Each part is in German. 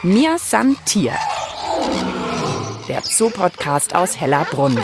Mir san Tier, der Zoo-Podcast aus Hellerbrunn.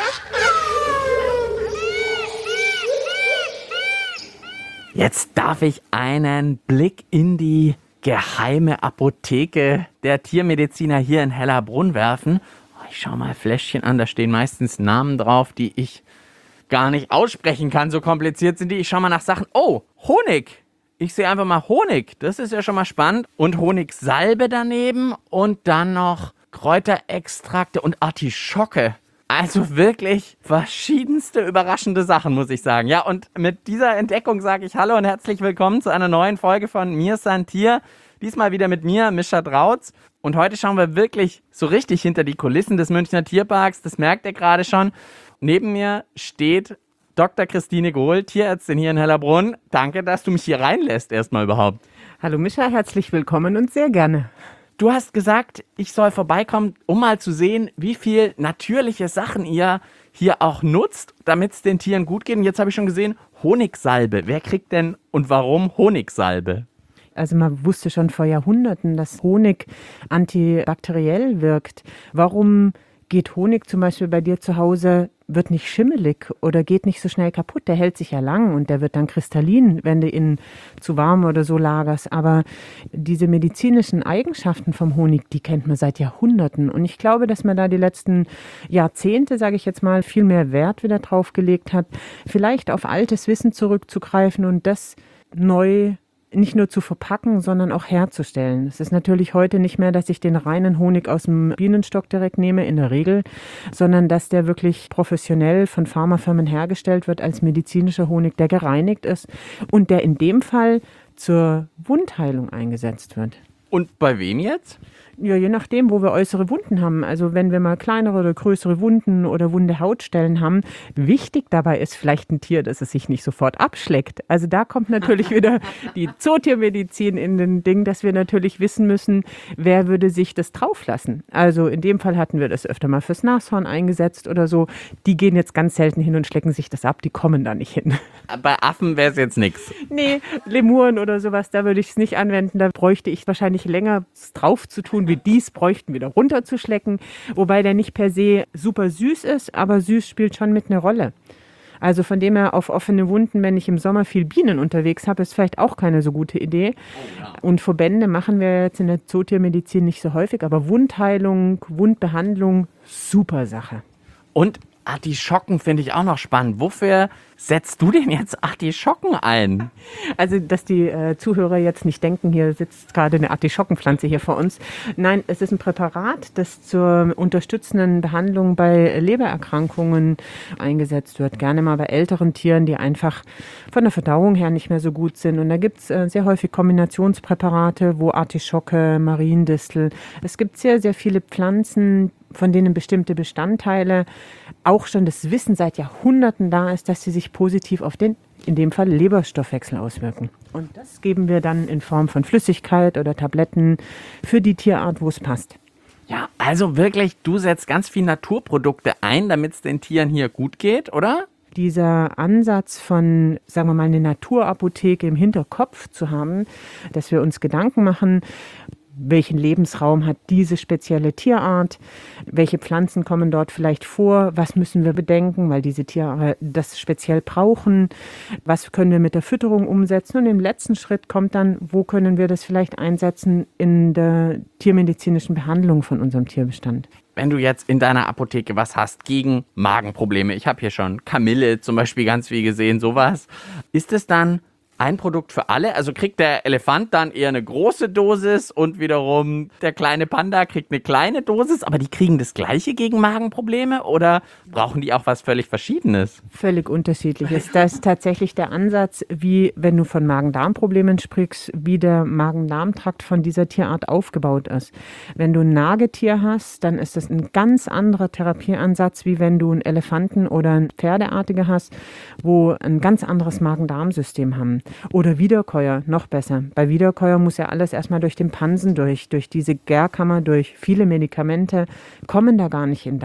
Jetzt darf ich einen Blick in die geheime Apotheke der Tiermediziner hier in Hellerbrunn werfen. Ich schaue mal Fläschchen an, da stehen meistens Namen drauf, die ich gar nicht aussprechen kann, so kompliziert sind die. Ich schaue mal nach Sachen. Oh, Honig. Ich sehe einfach mal Honig, das ist ja schon mal spannend. Und Honigsalbe daneben und dann noch Kräuterextrakte und Artischocke. Also wirklich verschiedenste überraschende Sachen, muss ich sagen. Ja, und mit dieser Entdeckung sage ich Hallo und herzlich willkommen zu einer neuen Folge von Mir san Tier. Diesmal wieder mit mir, Mischa Drautz. Und heute schauen wir wirklich so richtig hinter die Kulissen des Münchner Tierparks. Das merkt ihr gerade schon. Neben mir steht Dr. Christine Gohl, Tierärztin hier in Hellerbrunn. Danke, dass du mich hier reinlässt erstmal überhaupt. Hallo Mischa, herzlich willkommen und sehr gerne. Du hast gesagt, ich soll vorbeikommen, um mal zu sehen, wie viel natürliche Sachen ihr hier auch nutzt, damit es den Tieren gut geht. Und jetzt habe ich schon gesehen, Honigsalbe. Wer kriegt denn und warum Honigsalbe? Also man wusste schon vor Jahrhunderten, dass Honig antibakteriell wirkt. Warum geht Honig zum Beispiel bei dir zu Hause, wird nicht schimmelig oder geht nicht so schnell kaputt? Der hält sich ja lang und der wird dann kristallin, wenn du ihn zu warm oder so lagerst. Aber diese medizinischen Eigenschaften vom Honig, die kennt man seit Jahrhunderten. Und ich glaube, dass man da die letzten Jahrzehnte, sage ich jetzt mal, viel mehr Wert wieder drauf gelegt hat, vielleicht auf altes Wissen zurückzugreifen und das neu nicht nur zu verpacken, sondern auch herzustellen. Es ist natürlich heute nicht mehr, dass ich den reinen Honig aus dem Bienenstock direkt nehme, in der Regel, sondern dass der wirklich professionell von Pharmafirmen hergestellt wird als medizinischer Honig, der gereinigt ist und der in dem Fall zur Wundheilung eingesetzt wird. Und bei wem jetzt? Ja, je nachdem, wo wir äußere Wunden haben. Also wenn wir mal kleinere oder größere Wunden oder wunde Hautstellen haben. Wichtig dabei ist vielleicht ein Tier, dass es sich nicht sofort abschleckt. Also da kommt natürlich wieder die Zootiermedizin in den Ding, dass wir natürlich wissen müssen, wer würde sich das drauflassen. Also in dem Fall hatten wir das öfter mal fürs Nashorn eingesetzt oder so. Die gehen jetzt ganz selten hin und schlecken sich das ab. Die kommen da nicht hin. Bei Affen wäre es jetzt nichts. Nee, Lemuren oder sowas, da würde ich es nicht anwenden. Da bräuchte ich wahrscheinlich länger drauf zu tun, wie dies bräuchten, wieder runterzuschlecken. Wobei der nicht per se super süß ist, aber süß spielt schon mit eine Rolle. Also von dem her auf offene Wunden, wenn ich im Sommer viel Bienen unterwegs habe, ist vielleicht auch keine so gute Idee. Oh ja. Und Verbände machen wir jetzt in der Zootiermedizin nicht so häufig, aber Wundheilung, Wundbehandlung, super Sache. Und Artischocken finde ich auch noch spannend. Wofür setzt du denn jetzt Artischocken ein? Also, dass die Zuhörer jetzt nicht denken, hier sitzt gerade eine Artischockenpflanze hier vor uns. Nein, es ist ein Präparat, das zur unterstützenden Behandlung bei Lebererkrankungen eingesetzt wird. Gerne mal bei älteren Tieren, die einfach von der Verdauung her nicht mehr so gut sind. Und da gibt es sehr häufig Kombinationspräparate, wo Artischocke, Mariendistel. Es gibt sehr, sehr viele Pflanzen, von denen bestimmte Bestandteile auch schon das Wissen seit Jahrhunderten da ist, dass sie sich positiv auf den, in dem Fall, Leberstoffwechsel auswirken. Und das geben wir dann in Form von Flüssigkeit oder Tabletten für die Tierart, wo es passt. Ja, also wirklich, du setzt ganz viel Naturprodukte ein, damit es den Tieren hier gut geht, oder? Dieser Ansatz von, sagen wir mal, eine Naturapotheke im Hinterkopf zu haben, dass wir uns Gedanken machen, welchen Lebensraum hat diese spezielle Tierart, welche Pflanzen kommen dort vielleicht vor, was müssen wir bedenken, weil diese Tiere das speziell brauchen, was können wir mit der Fütterung umsetzen und im letzten Schritt kommt dann, wo können wir das vielleicht einsetzen in der tiermedizinischen Behandlung von unserem Tierbestand. Wenn du jetzt in deiner Apotheke was hast gegen Magenprobleme, ich habe hier schon Kamille zum Beispiel ganz viel gesehen, sowas, ist es dann ein Produkt für alle? Also kriegt der Elefant dann eher eine große Dosis und wiederum der kleine Panda kriegt eine kleine Dosis, aber die kriegen das Gleiche gegen Magenprobleme oder brauchen die auch was völlig Verschiedenes? Völlig unterschiedliches. Das ist tatsächlich der Ansatz, wie wenn du von Magen-Darm-Problemen sprichst, wie der Magen-Darm-Trakt von dieser Tierart aufgebaut ist. Wenn du ein Nagetier hast, dann ist das ein ganz anderer Therapieansatz, wie wenn du einen Elefanten oder ein Pferdeartige hast, wo ein ganz anderes Magen-Darm-System haben. Oder Wiederkäuer, noch besser. Bei Wiederkäuer muss ja alles erstmal durch den Pansen durch diese Gärkammer, durch viele Medikamente, kommen da gar nicht in den Darm.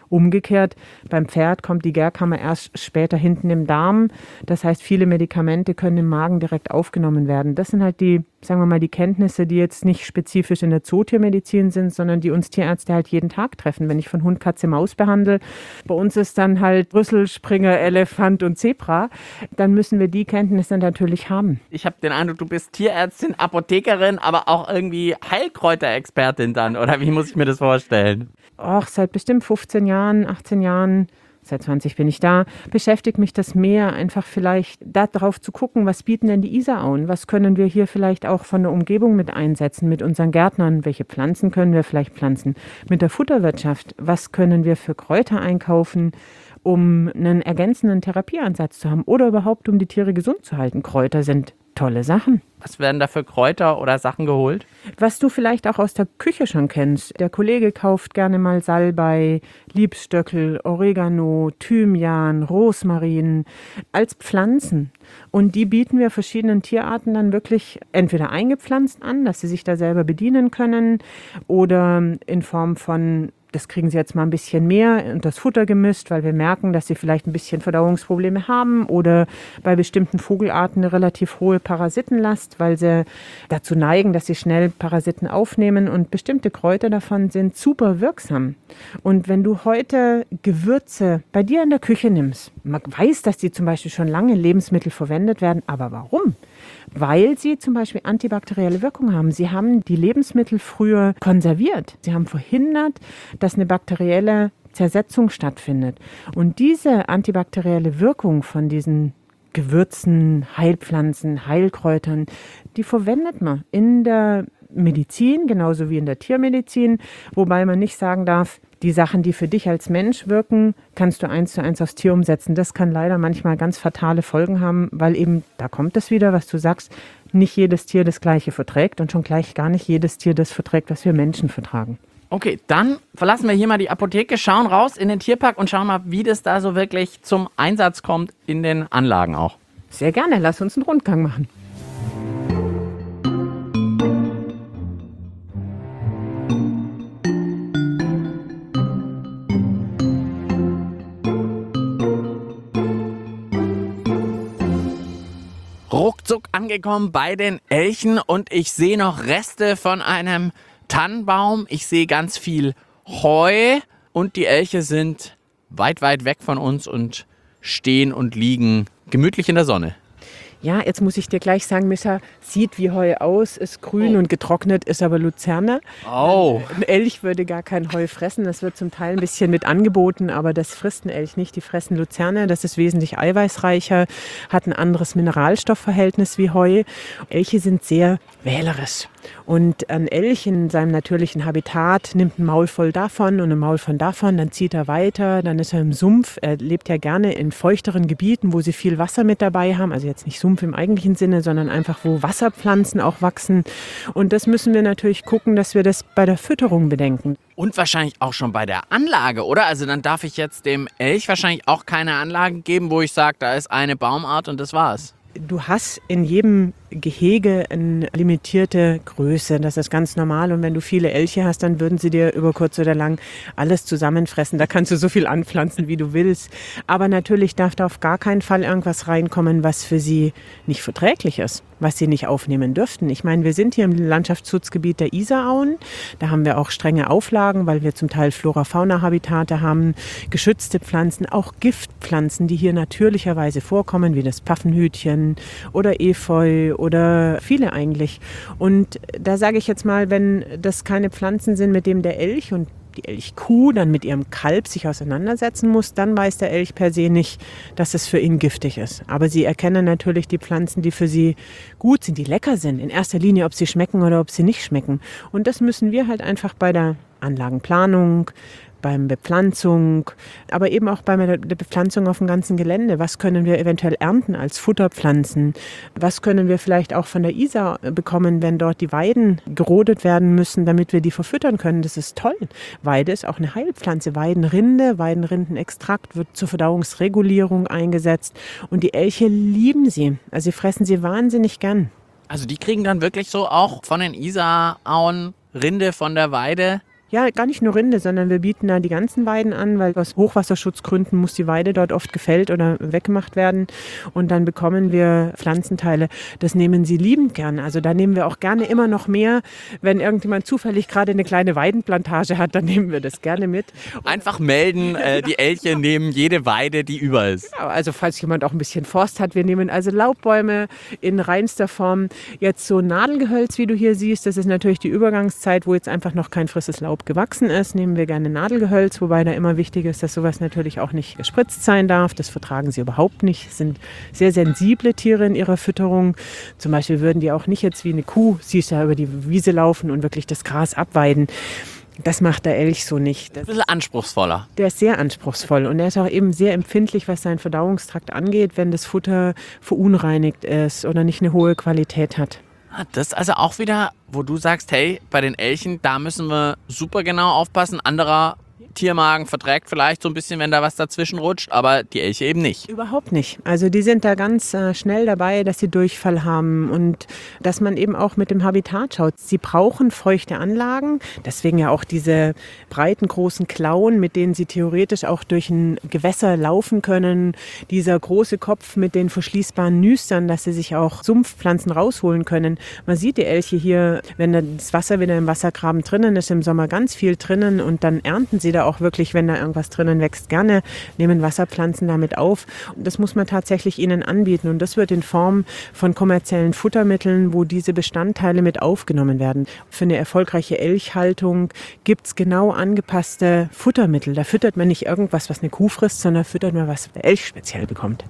Umgekehrt, beim Pferd kommt die Gärkammer erst später hinten im Darm. Das heißt, viele Medikamente können im Magen direkt aufgenommen werden. Das sind halt die, sagen wir mal, die Kenntnisse, die jetzt nicht spezifisch in der Zootiermedizin sind, sondern die uns Tierärzte halt jeden Tag treffen. Wenn ich von Hund, Katze, Maus behandle, bei uns ist dann halt Brüssel, Springer, Elefant und Zebra, dann müssen wir die Kenntnisse natürlich haben. Ich habe den Eindruck, du bist Tierärztin, Apothekerin, aber auch irgendwie Heilkräuterexpertin dann, oder wie muss ich mir das vorstellen? Seit bestimmt 15 Jahren, 18 Jahren, seit 20 bin ich da, beschäftigt mich das mehr, einfach vielleicht darauf zu gucken, was bieten denn die Isarauen? Was können wir hier vielleicht auch von der Umgebung mit einsetzen, mit unseren Gärtnern? Welche Pflanzen können wir vielleicht pflanzen? Mit der Futterwirtschaft, was können wir für Kräuter einkaufen, um einen ergänzenden Therapieansatz zu haben oder überhaupt, um die Tiere gesund zu halten? Kräuter sind tolle Sachen. Was werden da für Kräuter oder Sachen geholt? Was du vielleicht auch aus der Küche schon kennst. Der Kollege kauft gerne mal Salbei, Liebstöckel, Oregano, Thymian, Rosmarin als Pflanzen. Und die bieten wir verschiedenen Tierarten dann wirklich entweder eingepflanzt an, dass sie sich da selber bedienen können, oder in Form von, das kriegen sie jetzt mal ein bisschen mehr und das Futter gemischt, weil wir merken, dass sie vielleicht ein bisschen Verdauungsprobleme haben, oder bei bestimmten Vogelarten eine relativ hohe Parasitenlast, weil sie dazu neigen, dass sie schnell Parasiten aufnehmen, und bestimmte Kräuter davon sind super wirksam. Und wenn du heute Gewürze bei dir in der Küche nimmst, man weiß, dass die zum Beispiel schon lange in Lebensmitteln verwendet werden, aber warum? Weil sie zum Beispiel antibakterielle Wirkung haben. Sie haben die Lebensmittel früher konserviert. Sie haben verhindert, dass eine bakterielle Zersetzung stattfindet. Und diese antibakterielle Wirkung von diesen Gewürzen, Heilpflanzen, Heilkräutern, die verwendet man in der Medizin, genauso wie in der Tiermedizin, wobei man nicht sagen darf, die Sachen, die für dich als Mensch wirken, kannst du 1:1 aufs Tier umsetzen. Das kann leider manchmal ganz fatale Folgen haben, weil eben, da kommt es wieder, was du sagst, nicht jedes Tier das Gleiche verträgt und schon gleich gar nicht jedes Tier das verträgt, was wir Menschen vertragen. Okay, dann verlassen wir hier mal die Apotheke, schauen raus in den Tierpark und schauen mal, wie das da so wirklich zum Einsatz kommt in den Anlagen auch. Sehr gerne, lass uns einen Rundgang machen. Ruckzuck angekommen bei den Elchen und ich sehe noch Reste von einem Tannenbaum. Ich sehe ganz viel Heu und die Elche sind weit, weit weg von uns und stehen und liegen gemütlich in der Sonne. Ja, jetzt muss ich dir gleich sagen, Mischa, sieht wie Heu aus, ist grün und getrocknet, ist aber Luzerne. Oh. Ein Elch würde gar kein Heu fressen, das wird zum Teil ein bisschen mit angeboten, aber das frisst ein Elch nicht. Die fressen Luzerne, das ist wesentlich eiweißreicher, hat ein anderes Mineralstoffverhältnis wie Heu. Elche sind sehr wählerisch. Und ein Elch in seinem natürlichen Habitat nimmt ein Maul voll davon und ein Maul von davon, dann zieht er weiter, dann ist er im Sumpf. Er lebt ja gerne in feuchteren Gebieten, wo sie viel Wasser mit dabei haben, also jetzt nicht Sumpf im eigentlichen Sinne, sondern einfach, wo Wasserpflanzen auch wachsen. Und das müssen wir natürlich gucken, dass wir das bei der Fütterung bedenken. Und wahrscheinlich auch schon bei der Anlage, oder? Also dann darf ich jetzt dem Elch wahrscheinlich auch keine Anlage geben, wo ich sage, da ist eine Baumart und das war's. Du hast in jedem Gehege eine limitierte Größe. Das ist ganz normal. Und wenn du viele Elche hast, dann würden sie dir über kurz oder lang alles zusammenfressen. Da kannst du so viel anpflanzen, wie du willst. Aber natürlich darf da auf gar keinen Fall irgendwas reinkommen, was für sie nicht verträglich ist, was sie nicht aufnehmen dürften. Ich meine, wir sind hier im Landschaftsschutzgebiet der Isarauen. Da haben wir auch strenge Auflagen, weil wir zum Teil Flora-Fauna-Habitate haben, geschützte Pflanzen, auch Giftpflanzen, die hier natürlicherweise vorkommen, wie das Pfaffenhütchen oder Efeu oder viele eigentlich. Und da sage ich jetzt mal, wenn das keine Pflanzen sind, mit denen der Elch und die Elchkuh dann mit ihrem Kalb sich auseinandersetzen muss, dann weiß der Elch per se nicht, dass es für ihn giftig ist. Aber sie erkennen natürlich die Pflanzen, die für sie gut sind, die lecker sind. In erster Linie, ob sie schmecken oder ob sie nicht schmecken. Und das müssen wir halt einfach bei der Anlagenplanung, beim Bepflanzung, aber eben auch bei der Bepflanzung auf dem ganzen Gelände. Was können wir eventuell ernten als Futterpflanzen? Was können wir vielleicht auch von der Isar bekommen, wenn dort die Weiden gerodet werden müssen, damit wir die verfüttern können? Das ist toll. Weide ist auch eine Heilpflanze. Weidenrinde, Weidenrindenextrakt wird zur Verdauungsregulierung eingesetzt und die Elche lieben sie. Also sie fressen sie wahnsinnig gern. Also die kriegen dann wirklich so auch von den Isarauen Rinde von der Weide Ja, gar nicht nur Rinde, sondern wir bieten da die ganzen Weiden an, weil aus Hochwasserschutzgründen muss die Weide dort oft gefällt oder weggemacht werden. Und dann bekommen wir Pflanzenteile. Das nehmen sie liebend gern. Also da nehmen wir auch gerne immer noch mehr. Wenn irgendjemand zufällig gerade eine kleine Weidenplantage hat, dann nehmen wir das gerne mit. Einfach melden, die Elche nehmen jede Weide, die über ist. Genau, also falls jemand auch ein bisschen Forst hat, wir nehmen also Laubbäume in reinster Form. Jetzt so Nadelgehölz, wie du hier siehst, das ist natürlich die Übergangszeit, wo jetzt einfach noch kein frisches Laub gewachsen ist, nehmen wir gerne Nadelgehölz, wobei da immer wichtig ist, dass sowas natürlich auch nicht gespritzt sein darf. Das vertragen sie überhaupt nicht. Es sind sehr sensible Tiere in ihrer Fütterung. Zum Beispiel würden die auch nicht jetzt wie eine Kuh, siehst ja, über die Wiese laufen und wirklich das Gras abweiden. Das macht der Elch so nicht. Ein bisschen anspruchsvoller. Der ist sehr anspruchsvoll und er ist auch eben sehr empfindlich, was seinen Verdauungstrakt angeht, wenn das Futter verunreinigt ist oder nicht eine hohe Qualität hat. Das ist also auch wieder, wo du sagst, hey, bei den Elchen, da müssen wir super genau aufpassen. Anderer Tiermagen verträgt vielleicht so ein bisschen, wenn da was dazwischen rutscht, aber die Elche eben nicht. Überhaupt nicht. Also die sind da ganz schnell dabei, dass sie Durchfall haben und dass man eben auch mit dem Habitat schaut. Sie brauchen feuchte Anlagen, deswegen ja auch diese breiten, großen Klauen, mit denen sie theoretisch auch durch ein Gewässer laufen können. Dieser große Kopf mit den verschließbaren Nüstern, dass sie sich auch Sumpfpflanzen rausholen können. Man sieht die Elche hier, wenn das Wasser wieder im Wassergraben drinnen ist, im Sommer ganz viel drinnen und dann ernten sie da auch wirklich, wenn da irgendwas drinnen wächst, gerne, nehmen Wasserpflanzen damit auf. Und das muss man tatsächlich ihnen anbieten. Und das wird in Form von kommerziellen Futtermitteln, wo diese Bestandteile mit aufgenommen werden. Für eine erfolgreiche Elchhaltung gibt es genau angepasste Futtermittel. Da füttert man nicht irgendwas, was eine Kuh frisst, sondern füttert man, was der Elch speziell bekommt.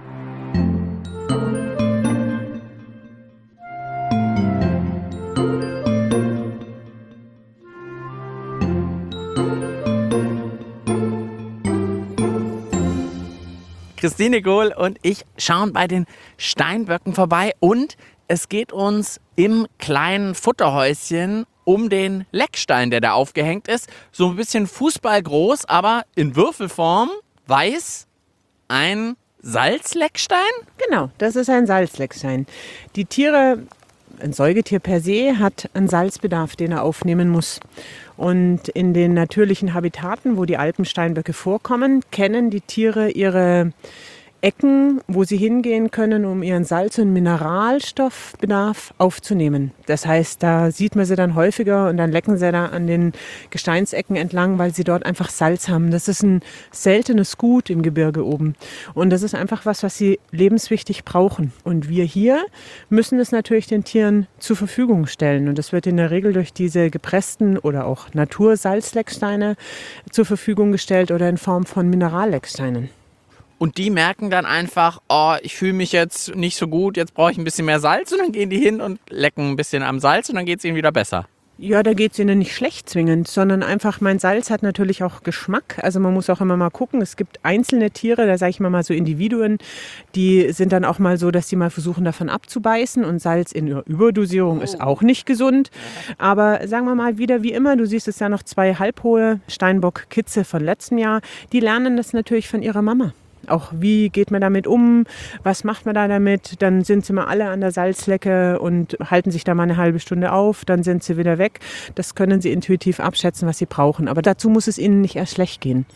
Christine Gohl und ich schauen bei den Steinböcken vorbei und es geht uns im kleinen Futterhäuschen um den Leckstein, der da aufgehängt ist. So ein bisschen fußballgroß, aber in Würfelform, weiß, ein Salzleckstein? Genau, das ist ein Salzleckstein. Die Tiere, ein Säugetier per se, hat einen Salzbedarf, den er aufnehmen muss. Und in den natürlichen Habitaten, wo die Alpensteinböcke vorkommen, kennen die Tiere ihre Ecken, wo sie hingehen können, um ihren Salz- und Mineralstoffbedarf aufzunehmen. Das heißt, da sieht man sie dann häufiger und dann lecken sie da an den Gesteinsecken entlang, weil sie dort einfach Salz haben. Das ist ein seltenes Gut im Gebirge oben. Und das ist einfach was sie lebenswichtig brauchen. Und wir hier müssen es natürlich den Tieren zur Verfügung stellen. Und das wird in der Regel durch diese gepressten oder auch Natursalzlecksteine zur Verfügung gestellt oder in Form von Minerallecksteinen. Und die merken dann einfach, oh, ich fühle mich jetzt nicht so gut, jetzt brauche ich ein bisschen mehr Salz. Und dann gehen die hin und lecken ein bisschen am Salz und dann geht es ihnen wieder besser. Ja, da geht es ihnen nicht schlecht zwingend, sondern einfach, mein Salz hat natürlich auch Geschmack. Also man muss auch immer mal gucken, es gibt einzelne Tiere, da sage ich mal so Individuen, die sind dann auch mal so, dass sie mal versuchen davon abzubeißen und Salz in Überdosierung ist auch nicht gesund. Aber sagen wir mal wieder wie immer, du siehst es ja noch 2 halbhohe Steinbock-Kitze von letztem Jahr, die lernen das natürlich von ihrer Mama. Auch wie geht man damit um, was macht man da damit, dann sind sie mal alle an der Salzlecke und halten sich da mal eine halbe Stunde auf, dann sind sie wieder weg. Das können sie intuitiv abschätzen, was sie brauchen, aber dazu muss es ihnen nicht erst schlecht gehen.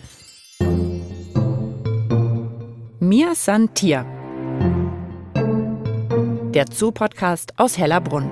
Mir san Tier. Der Zoo-Podcast aus Hellerbrunn.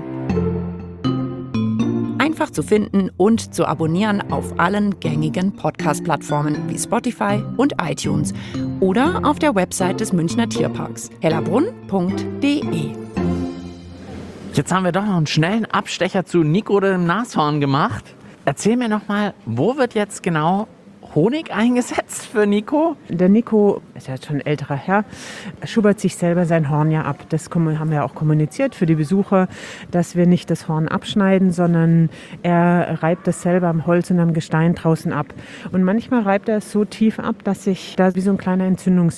Einfach zu finden und zu abonnieren auf allen gängigen Podcast-Plattformen wie Spotify und iTunes oder auf der Website des Münchner Tierparks hellerbrunn.de. Jetzt haben wir doch noch einen schnellen Abstecher zu Nico dem Nashorn gemacht. Erzähl mir noch mal, wo wird jetzt genau Honig eingesetzt für Nico? Der Nico, ist ja jetzt schon ein älterer Herr, schubbert sich selber sein Horn ja ab. Das haben wir auch kommuniziert für die Besucher, dass wir nicht das Horn abschneiden, sondern er reibt das selber am Holz und am Gestein draußen ab. Und manchmal reibt er es so tief ab, dass sich da wie so ein kleiner Entzündungsherd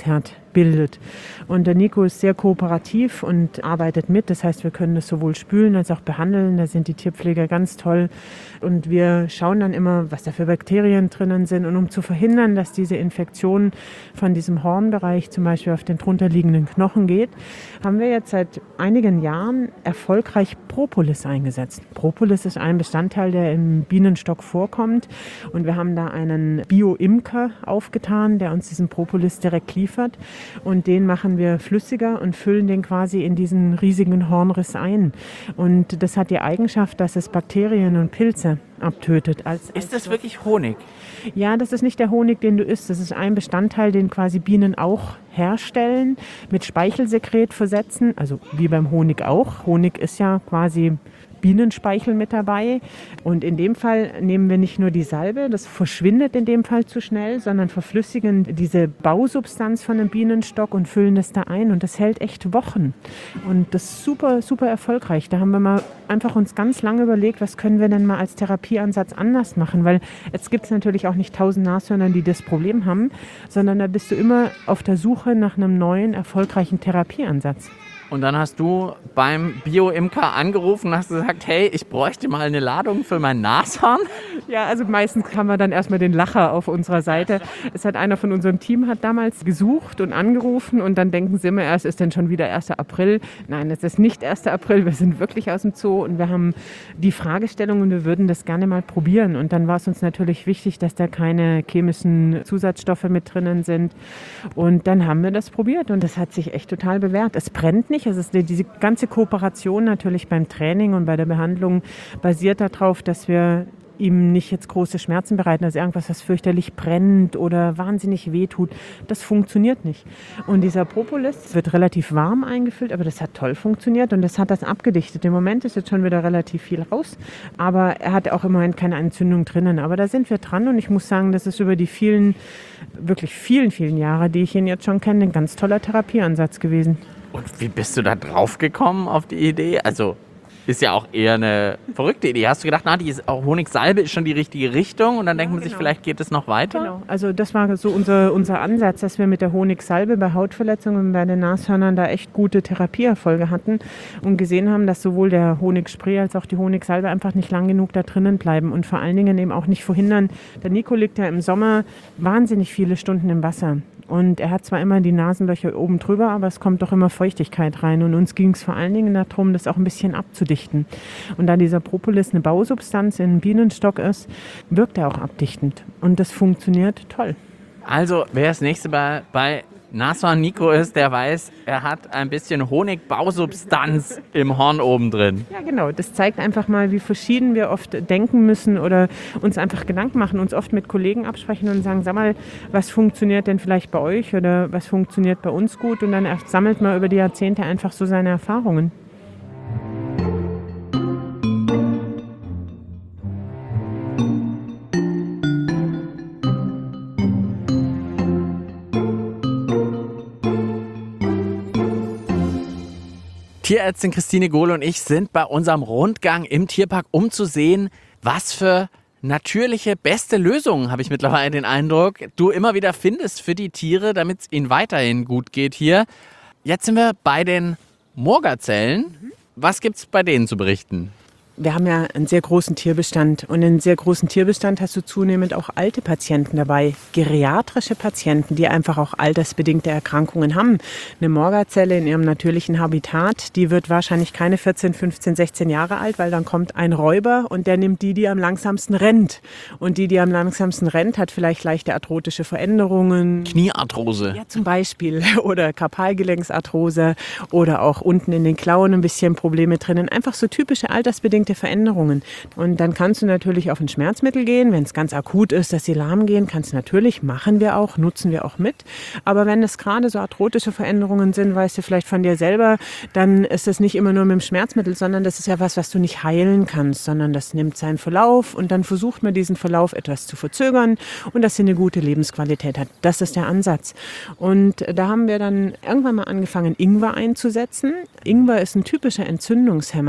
bildet. Und der Nico ist sehr kooperativ und arbeitet mit. Das heißt, wir können das sowohl spülen als auch behandeln. Da sind die Tierpfleger ganz toll. Und wir schauen dann immer, was da für Bakterien drinnen sind. Und um zu verhindern, dass diese Infektion von diesem Hornbereich zum Beispiel auf den drunterliegenden Knochen geht, haben wir jetzt seit einigen Jahren erfolgreich Propolis eingesetzt. Propolis ist ein Bestandteil, der im Bienenstock vorkommt. Und wir haben da einen Bio-Imker aufgetan, der uns diesen Propolis direkt liefert. Und den machen wir flüssiger und füllen den quasi in diesen riesigen Hornriss ein. Und das hat die Eigenschaft, dass es Bakterien und Pilze abtötet. Ist das wirklich Honig? Ja, das ist nicht der Honig, den du isst. Das ist ein Bestandteil, den quasi Bienen auch herstellen, mit Speichelsekret versetzen, also wie beim Honig auch. Honig ist ja quasi Bienenspeichel mit dabei. Und in dem Fall nehmen wir nicht nur die Salbe, das verschwindet in dem Fall zu schnell, sondern verflüssigen diese Bausubstanz von dem Bienenstock und füllen das da ein. Und das hält echt Wochen. Und das ist super, super erfolgreich. Da haben wir mal einfach uns ganz lange überlegt, was können wir denn mal als Therapieansatz anders machen? Weil jetzt gibt es natürlich auch nicht 1000 Nashörner, die das Problem haben, sondern da bist du immer auf der Suche nach einem neuen, erfolgreichen Therapieansatz. Und dann hast du beim Bio-Imker angerufen und hast gesagt, hey, ich bräuchte mal eine Ladung für mein Nashorn. Ja, also meistens haben wir dann erstmal den Lacher auf unserer Seite. Es hat einer von unserem Team hat damals gesucht und angerufen und dann denken sie immer erst, ist denn schon wieder 1. April? Nein, es ist nicht 1. April, wir sind wirklich aus dem Zoo und wir haben die Fragestellung und wir würden das gerne mal probieren. Und dann war es uns natürlich wichtig, dass da keine chemischen Zusatzstoffe mit drinnen sind. Und dann haben wir das probiert und das hat sich echt total bewährt. Es brennt nicht. Es ist diese ganze Kooperation natürlich beim Training und bei der Behandlung basiert darauf, dass wir ihm nicht jetzt große Schmerzen bereiten, also irgendwas, was fürchterlich brennt oder wahnsinnig wehtut. Das funktioniert nicht. Und dieser Propolis wird relativ warm eingefüllt, aber das hat toll funktioniert und das hat das abgedichtet. Im Moment ist jetzt schon wieder relativ viel raus, aber er hat auch im Moment keine Entzündung drinnen. Aber da sind wir dran und ich muss sagen, das ist über die wirklich vielen Jahre, die ich ihn jetzt schon kenne, ein ganz toller Therapieansatz gewesen. Und wie bist du da drauf gekommen auf die Idee? Also ist ja auch eher eine verrückte Idee. Hast du gedacht, die Honigsalbe ist schon die richtige Richtung und dann denkt man sich, vielleicht geht es noch weiter? Genau, also das war so unser Ansatz, dass wir mit der Honigsalbe bei Hautverletzungen bei den Nashörnern da echt gute Therapieerfolge hatten und gesehen haben, dass sowohl der Honigspray als auch die Honigsalbe einfach nicht lang genug da drinnen bleiben und vor allen Dingen eben auch nicht verhindern. Der Nico liegt ja im Sommer wahnsinnig viele Stunden im Wasser. Und er hat zwar immer die Nasenlöcher oben drüber, aber es kommt doch immer Feuchtigkeit rein. Und uns ging es vor allen Dingen darum, das auch ein bisschen abzudichten. Und da dieser Propolis eine Bausubstanz in Bienenstock ist, wirkt er auch abdichtend. Und das funktioniert toll. Also, wer das nächste Mal bei Nashorn Nico ist, der weiß, er hat ein bisschen Honigbausubstanz im Horn oben drin. Ja, genau. Das zeigt einfach mal, wie verschieden wir oft denken müssen oder uns einfach Gedanken machen, uns oft mit Kollegen absprechen und sagen, sag mal, was funktioniert denn vielleicht bei euch oder was funktioniert bei uns gut? Und dann sammelt man über die Jahrzehnte einfach so seine Erfahrungen. Tierärztin Christine Gohle und ich sind bei unserem Rundgang im Tierpark, um zu sehen, was für natürliche, beste Lösungen, habe ich mittlerweile den Eindruck, du immer wieder findest für die Tiere, damit es ihnen weiterhin gut geht hier. Jetzt sind wir bei den Moorgazellen. Was gibt es bei denen zu berichten? Wir haben ja einen sehr großen Tierbestand und in einem sehr großen Tierbestand hast du zunehmend auch alte Patienten dabei, geriatrische Patienten, die einfach auch altersbedingte Erkrankungen haben. Eine Moorgazelle in ihrem natürlichen Habitat, die wird wahrscheinlich keine 14, 15, 16 Jahre alt, weil dann kommt ein Räuber und der nimmt die am langsamsten rennt. Und die am langsamsten rennt, hat vielleicht leichte arthrotische Veränderungen. Kniearthrose. Ja, zum Beispiel. Oder Karpalgelenksarthrose oder auch unten in den Klauen ein bisschen Probleme drinnen. Einfach so typische altersbedingte Veränderungen. Und dann kannst du natürlich auf ein Schmerzmittel gehen. Wenn es ganz akut ist, dass sie lahm gehen, kannst du natürlich, machen wir auch, nutzen wir auch mit. Aber wenn es gerade so arthrotische Veränderungen sind, weißt du vielleicht von dir selber, dann ist das nicht immer nur mit dem Schmerzmittel, sondern das ist ja was du nicht heilen kannst, sondern das nimmt seinen Verlauf und dann versucht man diesen Verlauf etwas zu verzögern und dass sie eine gute Lebensqualität hat. Das ist der Ansatz. Und da haben wir dann irgendwann mal angefangen, Ingwer einzusetzen. Ingwer ist ein typischer Entzündungshemmer.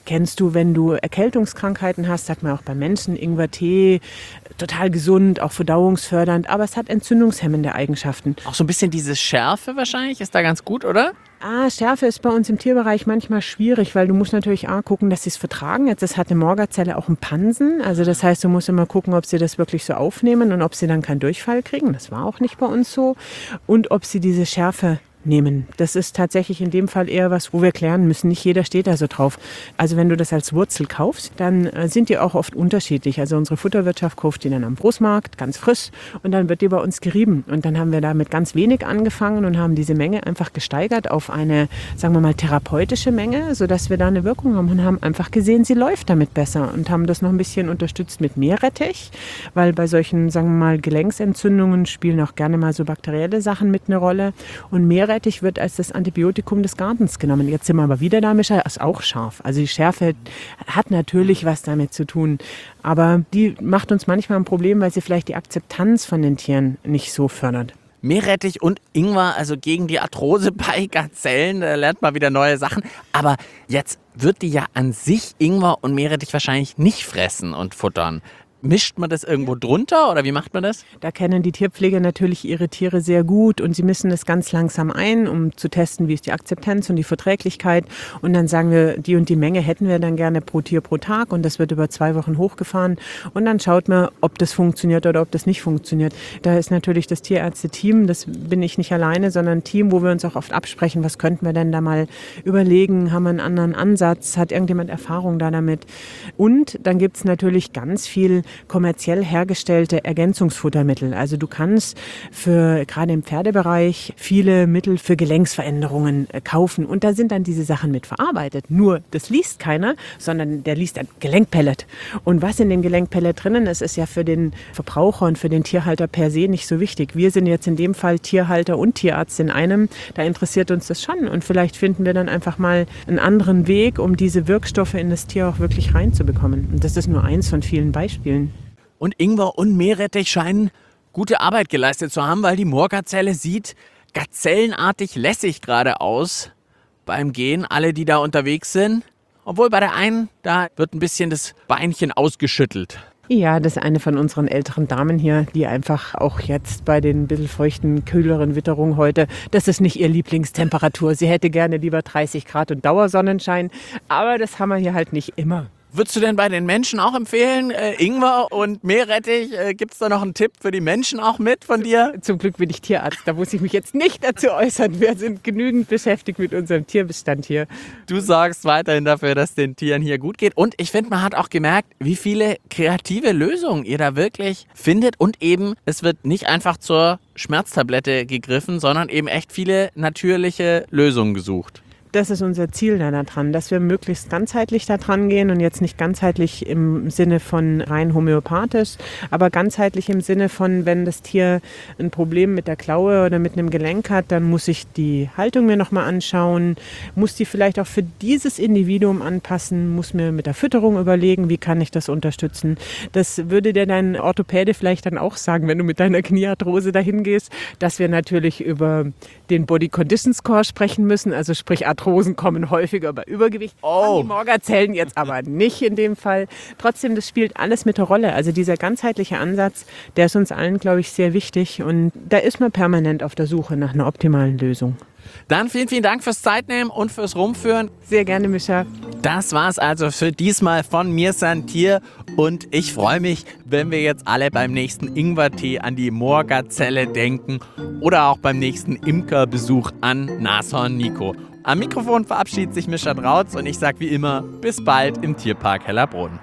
Kennst du, wenn du Erkältungskrankheiten hast, sagt man auch bei Menschen, Ingwertee, total gesund, auch verdauungsfördernd, aber es hat entzündungshemmende Eigenschaften. Auch so ein bisschen diese Schärfe wahrscheinlich ist da ganz gut, oder? Schärfe ist bei uns im Tierbereich manchmal schwierig, weil du musst natürlich gucken, dass sie es vertragen. Jetzt hat eine Morgazelle auch einen Pansen, also das heißt, du musst immer gucken, ob sie das wirklich so aufnehmen und ob sie dann keinen Durchfall kriegen. Das war auch nicht bei uns so. Und ob sie diese Schärfe nehmen. Das ist tatsächlich in dem Fall eher was, wo wir klären müssen. Nicht jeder steht da so drauf. Also wenn du das als Wurzel kaufst, dann sind die auch oft unterschiedlich. Also unsere Futterwirtschaft kauft die dann am Großmarkt, ganz frisch, und dann wird die bei uns gerieben. Und dann haben wir da mit ganz wenig angefangen und haben diese Menge einfach gesteigert auf eine, sagen wir mal, therapeutische Menge, sodass wir da eine Wirkung haben und haben einfach gesehen, sie läuft damit besser und haben das noch ein bisschen unterstützt mit Meerrettich, weil bei solchen, sagen wir mal, Gelenksentzündungen spielen auch gerne mal so bakterielle Sachen mit eine Rolle. Und Meerrettich wird als das Antibiotikum des Gartens genommen. Jetzt sind wir aber wieder da, Micha, ist auch scharf. Also die Schärfe hat natürlich was damit zu tun. Aber die macht uns manchmal ein Problem, weil sie vielleicht die Akzeptanz von den Tieren nicht so fördert. Meerrettich und Ingwer, also gegen die Arthrose bei Gazellen, da lernt man wieder neue Sachen. Aber jetzt wird die ja an sich Ingwer und Meerrettich wahrscheinlich nicht fressen und futtern. Mischt man das irgendwo drunter oder wie macht man das? Da kennen die Tierpfleger natürlich ihre Tiere sehr gut und sie mischen das ganz langsam ein, um zu testen, wie ist die Akzeptanz und die Verträglichkeit. Und dann sagen wir, die und die Menge hätten wir dann gerne pro Tier pro Tag und das wird über 2 Wochen hochgefahren. Und dann schaut man, ob das funktioniert oder ob das nicht funktioniert. Da ist natürlich das Tierärzte-Team, das bin ich nicht alleine, sondern ein Team, wo wir uns auch oft absprechen, was könnten wir denn da mal überlegen, haben wir einen anderen Ansatz, hat irgendjemand Erfahrung da damit. Und dann gibt es natürlich ganz viel kommerziell hergestellte Ergänzungsfuttermittel. Also du kannst für gerade im Pferdebereich viele Mittel für Gelenksveränderungen kaufen und da sind dann diese Sachen mit verarbeitet. Nur das liest keiner, sondern der liest ein Gelenkpellet. Und was in dem Gelenkpellet drinnen ist, ist ja für den Verbraucher und für den Tierhalter per se nicht so wichtig. Wir sind jetzt in dem Fall Tierhalter und Tierarzt in einem. Da interessiert uns das schon und vielleicht finden wir dann einfach mal einen anderen Weg, um diese Wirkstoffe in das Tier auch wirklich reinzubekommen. Und das ist nur eins von vielen Beispielen. Und Ingwer und Meerrettich scheinen gute Arbeit geleistet zu haben, weil die Moorgazelle sieht gazellenartig lässig gerade aus beim Gehen, alle, die da unterwegs sind. Obwohl bei der einen, da wird ein bisschen das Beinchen ausgeschüttelt. Ja, das ist eine von unseren älteren Damen hier, die einfach auch jetzt bei den ein bisschen feuchten, kühleren Witterungen heute, das ist nicht ihr Lieblingstemperatur. Sie hätte gerne lieber 30 Grad und Dauersonnenschein, aber das haben wir hier halt nicht immer. Würdest du denn bei den Menschen auch empfehlen, Ingwer und Meerrettich, gibt es da noch einen Tipp für die Menschen auch mit von dir? Zum Glück bin ich Tierarzt, da muss ich mich jetzt nicht dazu äußern. Wir sind genügend beschäftigt mit unserem Tierbestand hier. Du sorgst weiterhin dafür, dass den Tieren hier gut geht. Und ich finde, man hat auch gemerkt, wie viele kreative Lösungen ihr da wirklich findet. Und eben, es wird nicht einfach zur Schmerztablette gegriffen, sondern eben echt viele natürliche Lösungen gesucht. Das ist unser Ziel da dran, dass wir möglichst ganzheitlich da dran gehen und jetzt nicht ganzheitlich im Sinne von rein homöopathisch, aber ganzheitlich im Sinne von, wenn das Tier ein Problem mit der Klaue oder mit einem Gelenk hat, dann muss ich die Haltung mir nochmal anschauen, muss die vielleicht auch für dieses Individuum anpassen, muss mir mit der Fütterung überlegen, wie kann ich das unterstützen. Das würde dir dein Orthopäde vielleicht dann auch sagen, wenn du mit deiner Kniearthrose dahin gehst, dass wir natürlich über den Body Condition Score sprechen müssen, also sprich Arthrosen kommen häufiger bei Übergewicht. Die Morgazellen jetzt aber nicht in dem Fall. Trotzdem, das spielt alles mit der Rolle. Also dieser ganzheitliche Ansatz, der ist uns allen, glaube ich, sehr wichtig. Und da ist man permanent auf der Suche nach einer optimalen Lösung. Dann vielen, vielen Dank fürs Zeitnehmen und fürs Rumführen. Sehr gerne, Micha. Das war's also für diesmal von Mir san Tier. Und ich freue mich, wenn wir jetzt alle beim nächsten Ingwertee an die Moorgazelle denken oder auch beim nächsten Imkerbesuch an Nashorn Nico. Am Mikrofon verabschiedet sich Mischa Drautz und ich sage wie immer, bis bald im Tierpark Hellerbrunn.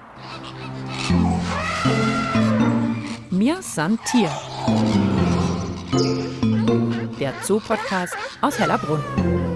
Mir san Tier. Der Zoo-Podcast aus Hellerbrunn.